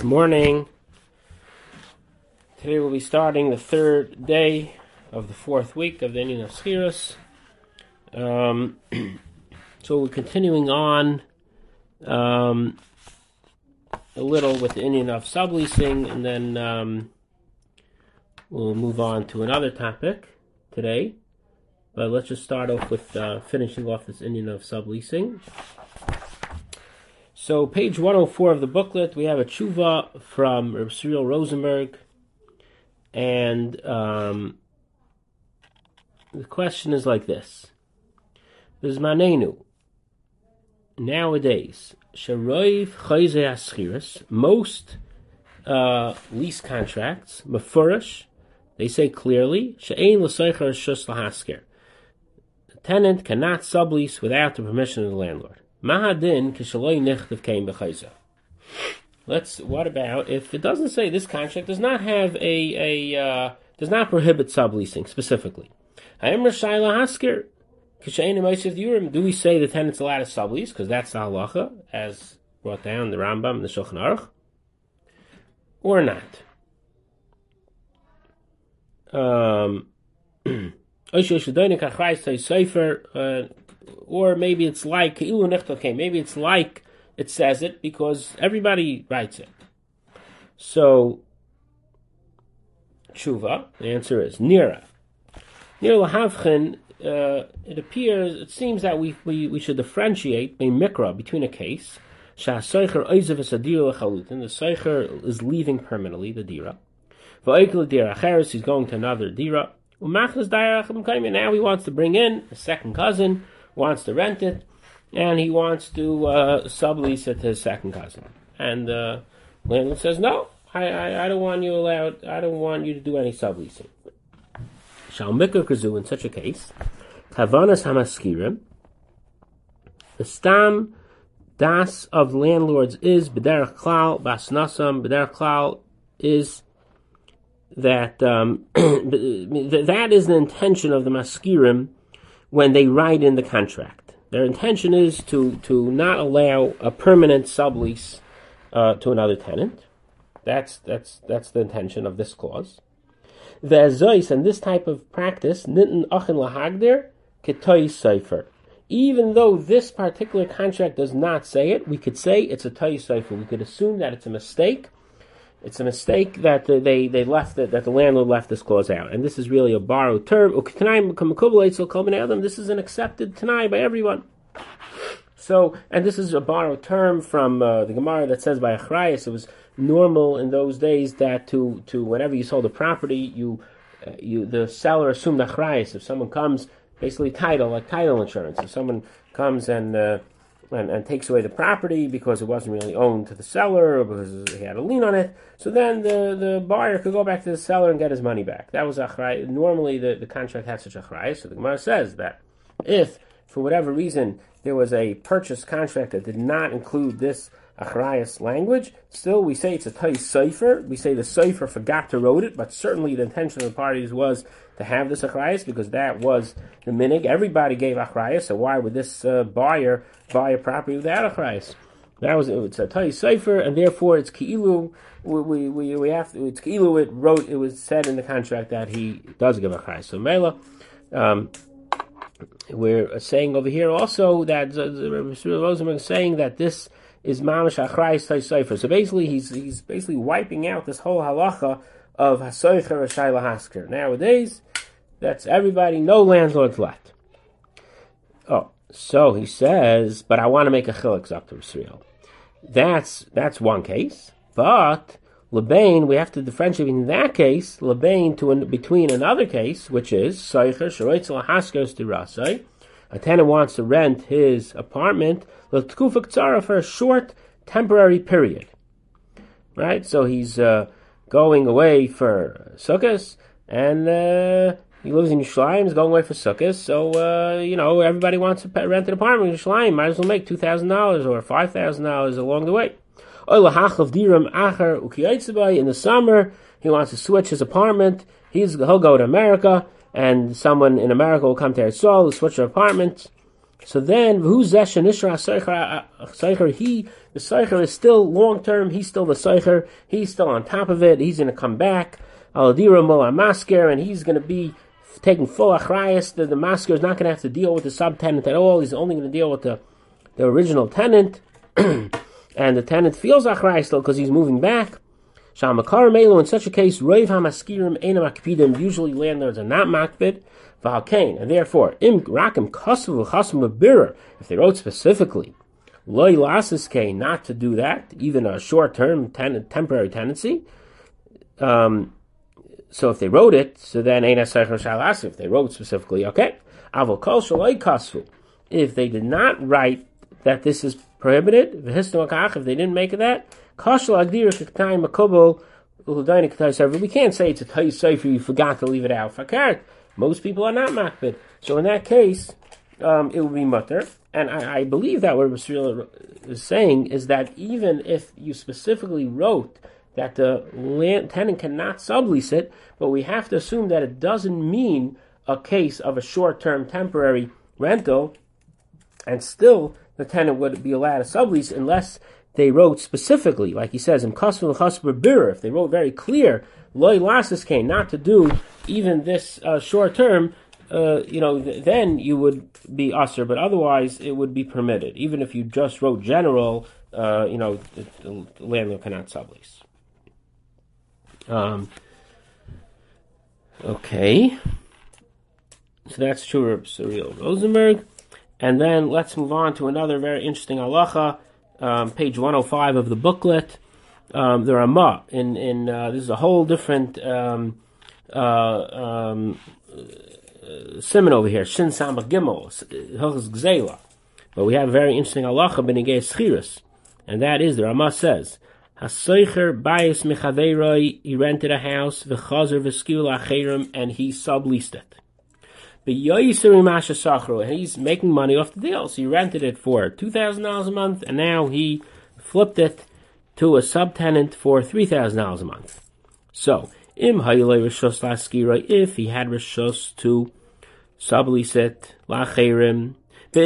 morning. Today we'll be starting the third day of the fourth week of the Inyan of Schiras. So we're continuing on a little with the Inyan of subleasing, and then we'll move on to another topic today. But let's just start off with finishing off this Inyan of subleasing. So page 104 of the booklet, we have a tshuva from Reb Cyril Rosenberg, and the question is like this: Bizmanenu, nowadays, sheroiv chayze haschiras, most lease contracts, mefurish, they say clearly, she'ein l'soicher shus lahasker. The tenant cannot sublease without the permission of the landlord. Mahadin kishaloi nichtav kein b'chayza. What about if it doesn't say this contract does not have does not prohibit subleasing specifically? Do we say the tenant's allowed to sublease because that's the halacha as brought down the Rambam and the Shulchan Aruch, or not? Or maybe it's like maybe it's like it says it because everybody writes it. So tshuva, the answer is nira lahavchen. It seems that we should differentiate between a case sha'asaycher oizav esadir lechalutin. The saycher is leaving permanently the dira. Va'okel dira acheres, he's going to another dira. Umachnas dira now he wants to bring in a second cousin, wants to rent it, and he wants to sublease it to his second cousin. And the landlord says, no, I don't want you allowed, I don't want you to do any subleasing. Shal mikra kazu, in such a case, kavanas hamaskirim, the stam das of landlords is b'derech klal basnasam. B'derech klal is that that is the intention of the maskirim when they write in the contract. Their intention is to not allow a permanent sublease to another tenant. That's the intention of this clause. The azois, and this type of practice, nitten achin lahagdir ketoy seifer. Even though this particular contract does not say it, we could say it's a toy seifer. We could assume that it's a mistake. It's a mistake that they left it, that the landlord left this clause out, and this is really a borrowed term. This is an accepted tanai by everyone. So, and this is a borrowed term from the Gemara that says by achrayus. It was normal in those days that to whenever you sold a property, the seller assumed achrayus. If someone comes, basically title insurance. If someone comes and takes away the property because it wasn't really owned to the seller or because he had a lien on it, so then the buyer could go back to the seller and get his money back. That was achrayus. Normally the contract had such achrayus. So the Gemara says that if for whatever reason there was a purchase contract that did not include this achrayus language, still we say it's a toy cipher. We say the cipher forgot to wrote it, but certainly the intention of the parties was to have this achrayus because that was the minig. Everybody gave achrayus, so why would this buyer buy a property without achrayus? It's a toy cipher, and therefore it's ki'ilu. It's ki'ilu. It was said in the contract that he does give achrayus. So Mela. We're saying over here also that Mr. Rosenberg is saying that this is mamash achrayus toy cipher. So basically, he's basically wiping out this whole halacha of hasoicher rashai lahasker. Nowadays, that's everybody, no landlords left. Oh, so he says, but I want to make a chilek zakter Yisrael. That's one case, but lebain, we have to differentiate in that case, lebain between another case, which is soicher sheroitz lahasker stirasai. A tenant wants to rent his apartment l'tkufa ktsara for a short temporary period, right? So he's going away for Sukkot, and he lives in Yerushalayim, he's going away for Sukkot, so, everybody wants to rent an apartment in Yerushalayim, might as well make $2,000 or $5,000 along the way. In the summer, he wants to switch his apartment, he'll go to America, and someone in America will come to Eretz, switch their apartment. So then, he the Seicher is still long-term, he's still the Seicher, he's still on top of it, he's going to come back, Al-Adira Mul Masker, and he's going to be taking full achrayas. The masker is not going to have to deal with the subtenant at all, he's only going to deal with the original tenant, and the tenant feels achrayas still because he's moving back. Shamakar Melo, in such a case, Reiv HaMaskirim Eina Makpidim, usually landlords are not makpid, V'halkein, and therefore, Im Rakim Kosovu Chasm Birer, if they wrote specifically, Loi Lasis Kein, not to do that, even a short-term temporary tenancy, so if they wrote it, so then Eina Seicher Shalas, if they wrote specifically, okay, Avol Kol Shaloi Kosvu, if they did not write that this is prohibited, V'histam Akach, if they didn't make it that, we can't say it's a Tay Sefer, you forgot to leave it out. Most people are not makbid. So in that case, it will be mutter. And I believe that what Rasul is saying is that even if you specifically wrote that the tenant cannot sublease it, but we have to assume that it doesn't mean a case of a short-term temporary rental, and still the tenant would be allowed to sublease unless they wrote specifically, like he says, in Kosvil Chasber Bir, if they wrote very clear, Loi Lasis Kain, not to do even this short term, then you would be usher, but otherwise it would be permitted. Even if you just wrote general, the landlord cannot sublease. Okay. So that's true of Cyril Rosenberg. And then let's move on to another very interesting halacha. Page 105 of the booklet, the Ramah, this is a whole different simon over here, Shin Samach Gimel, Hilchos Gzeila. But we have a very interesting halacha b'negei schiras, and that is, the Ramah says, Haseicher bayis mechaveiroi, he rented a house, v'chazer v'skil acherim, and he subleased it. And he's making money off the deal. So he rented it for $2,000 a month, and now he flipped it to a subtenant for $3,000 a month. So, if he had rishos to sublease it, lacherim,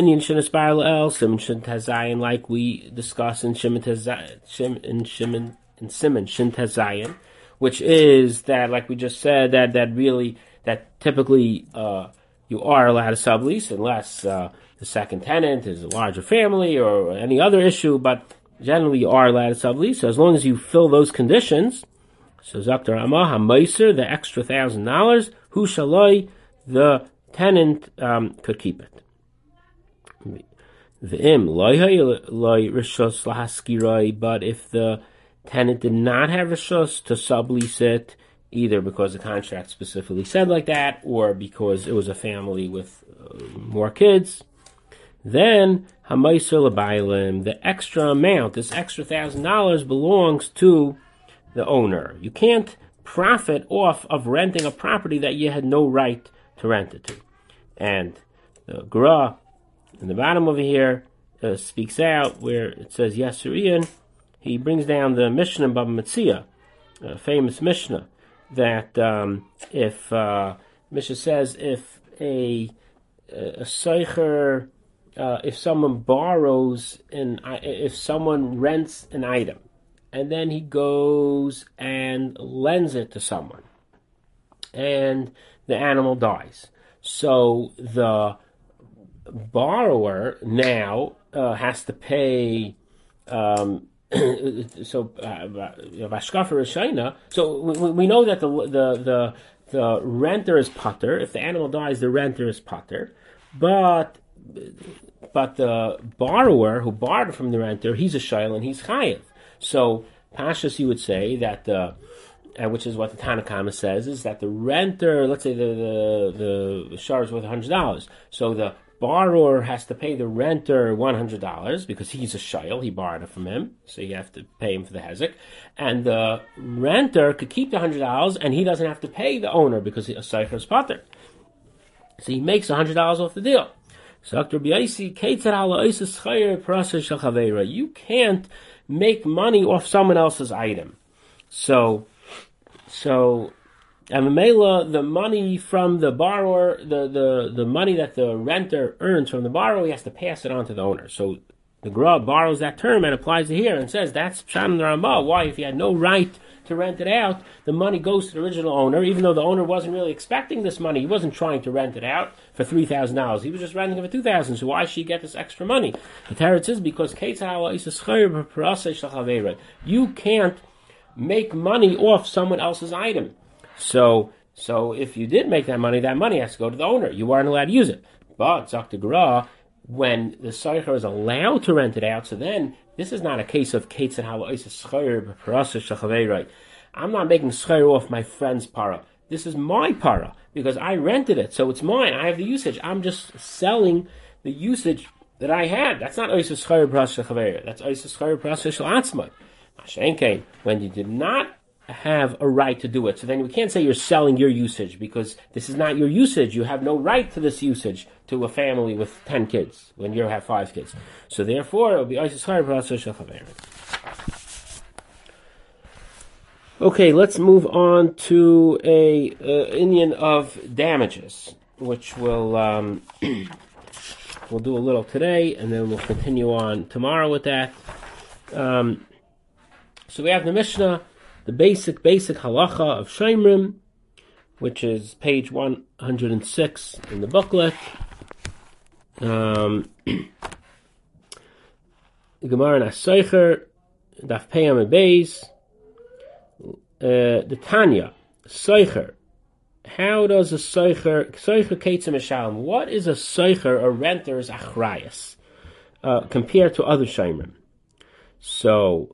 like we discussed in Siman Shin Tezayin, which is that, like we just said, that typically you are allowed to sublease unless the second tenant is a larger family or any other issue, but generally you are allowed to sublease. So as long as you fill those conditions, so Zaktar Amah HaMeiser, the extra $1,000, Hu Shaloi, the tenant could keep it. V'im loy rishos lahaskiroi, but if the tenant did not have rishos to sublease it, either because the contract specifically said like that, or because it was a family with more kids, then Hamaiser L'Bailim, the extra amount, this extra $1,000 belongs to the owner. You can't profit off of renting a property that you had no right to rent it to. And the Gra, in the bottom over here, speaks out where it says Yasurian. He brings down the Mishnah in Baba Metzia, a famous Mishnah, that Mishnah says if a seicher, if someone borrows if someone rents an item and then he goes and lends it to someone and the animal dies, so the borrower now has to pay. So we know that the renter is pater. If the animal dies, the renter is pater. But the borrower who borrowed from the renter, he's a shayl and he's chayiv. So Pashas, you would say that which is what the Tanakama says, is that the renter, let's say the shar is worth $100, so the borrower has to pay the renter $100 because he's a shayl, he borrowed it from him, so you have to pay him for the hezek, and the renter could keep the $100 and he doesn't have to pay the owner because a seicher is pater. So he makes $100 off the deal. So you can't make money off someone else's item. So and the money from the borrower, the money that the renter earns from the borrower, he has to pass it on to the owner. So The Gra borrows that term and applies it here and says that's Pshat in the Ramah. Why? If he had no right to rent it out, the money goes to the original owner, even though the owner wasn't really expecting this money. He wasn't trying to rent it out for $3,000. He was just renting it for $2,000. So why should he get this extra money? The teretz is because you can't make money off someone else's item. So if you did make that money has to go to the owner. You weren't allowed to use it. But Zok the Gra, when the Seicher is allowed to rent it out, so then this is not a case of Ketzad Ha'La'is Schayr B'Parasa Shachavei. I'm not making Schayr off my friend's para. This is my para because I rented it, so it's mine. I have the usage. I'm just selling the usage that I had. That's not Ois Schayr B'Parasa Shachavei. That's Ois Schayr B'Parasa Shalatzmai. Mashenkein, when you did not have a right to do it, so then we can't say you're selling your usage because this is not your usage. You have no right to this usage to a family with 10 kids when you have 5 kids. So therefore, it will be okay. Let's move on to a Inyan of damages, which we'll we'll do a little today, and then we'll continue on tomorrow with that. So we have the Mishnah, the basic halacha of Shomrim, which is page 106 in the booklet. The Gemara in Asaycher, Daf Peyam Beis, the Tanya, Seicher. How does a Seicher Ketzim Mishalem? What is a Seicher, a renter's achrayas, compared to other Shomrim? So,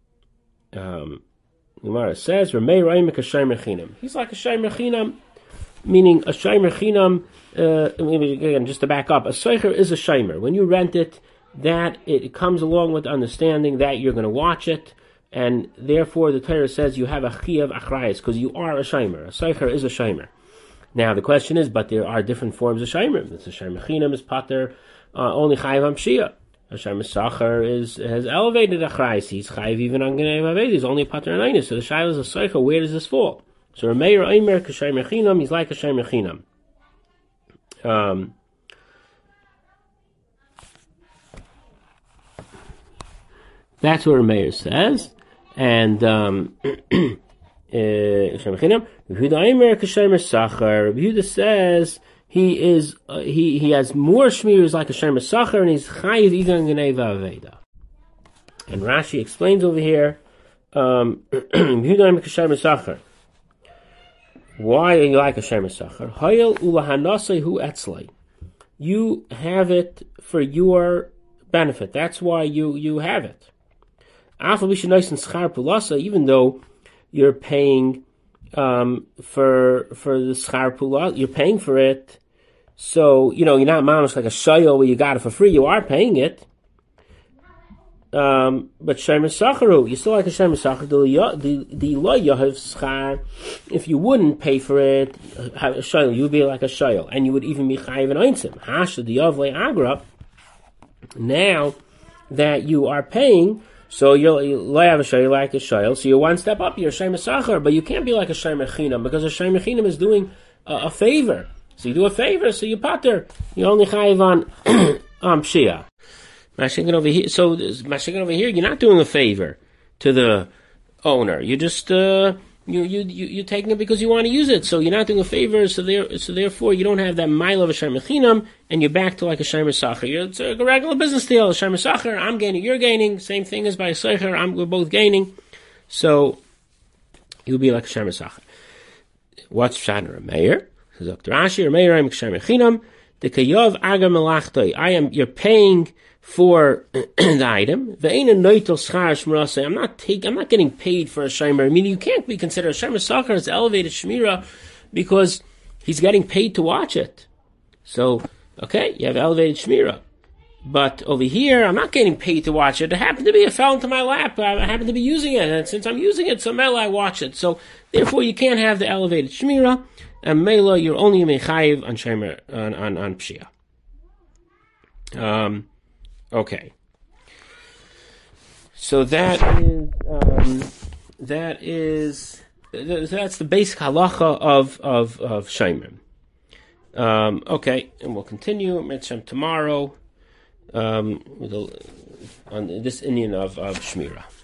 Gemara says, Ramei Raimek a Shomer Chinam. He's like a Shomer Chinam, meaning a Shomer Chinam, again, just to back up, a Seicher is a Shomer. When you rent it, that it comes along with understanding that you're going to watch it, and therefore the Torah says you have a Chiyav Achrayas, because you are a Shomer. A Seicher is a Shomer. Now the question is, but there are different forms of Shomer. The Shomer Chinam is Pater, only Chayav Hamshiyah. Hashem Sacher has elevated Achrayas. He's Chayiv even on Genei Vaved. He's only Pater Anainis. So the Shaila is a Seicher. Where does this fall? So Rameir Eimer Kashem Chinam. He's like a Shem Chinam. That's what Rameir says. And Yehuda says he has more shmiras like a Shemer Sacher, and he's chayiv even Genei Vaveda. And Rashi explains over here, why are you like a Shemer Sacher? Hayel ulahanasei hu etzlei. You have it for your benefit. That's why you have it. Even though you're paying for the schar pula, you're paying for it. So, you're not mamish like a shayel where you got it for free. You are paying it. But Shemer Sacharu, you still like a Shemer Sacher. The lo yahav schar. If you wouldn't pay for it, a shayel, you would be like a shayel, and you would even be chayiv and einsim. Hasha the yavle agra. Now that you are paying, so you're like a shayel, so you're one step up, you're a Shemer Sacher, but you can't be like a Shemer Chinam, because a Shemer Chinam is doing a favor. So you do a favor, so you pater. You only chayiv on pshia. Mashiach over here. So Mashiach over here, you're not doing a favor to the owner. You just you're taking it because you want to use it. So you're not doing a favor. So therefore you don't have that mile of a Shemer Chinam, and you're back to like a Shemer Sacher. It's a regular business deal. A Shemer Sacher, I'm gaining, you're gaining. Same thing as by a Seicher, we're both gaining. So you'll be like a Shemer Sacher. What's Pshat Rameir? Dr. Rashi, Rameir, I'm a Shemer Chinam. The Kayav Agar Malachtoi. You're paying for the item. I'm not getting paid for a Shomer. I mean, you can't be considered a Shemer Sacher as elevated Shemira because he's getting paid to watch it. So, okay, you have elevated Shemira. But over here, I'm not getting paid to watch it. It happened to be, it fell into my lap. I happen to be using it. And since I'm using it, so Mela, I watch it. So, therefore, you can't have the elevated Shemira. And Mela, you're only mechayiv on Shemer, on Pshia. Okay. So that's the basic halacha of Shomrim. Okay, and we'll continue Mitzvah tomorrow. on this Indian of Shmira.